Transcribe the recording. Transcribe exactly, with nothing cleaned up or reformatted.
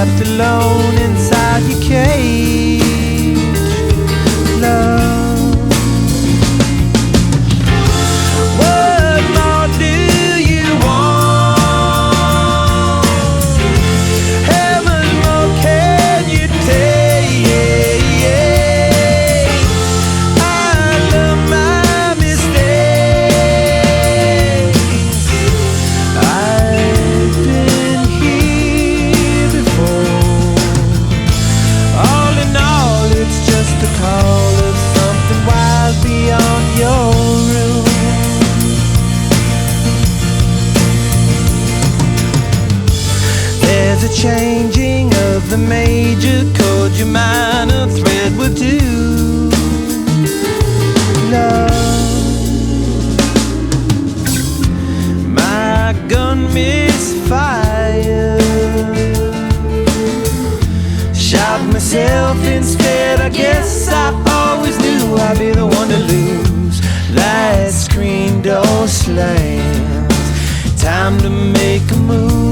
trapped alone inside your cage. Love, what more do you want? Heaven, what can you take? I love my mistakes. I've been here before. All in all, it's just a call of something wild beyond your room. There's a changing of the major chord, your minor thread will do. Love, my gun misfire. Shot myself instead. I guess I always knew I'd be the one to lose. Last screen door slams. Time to make a move.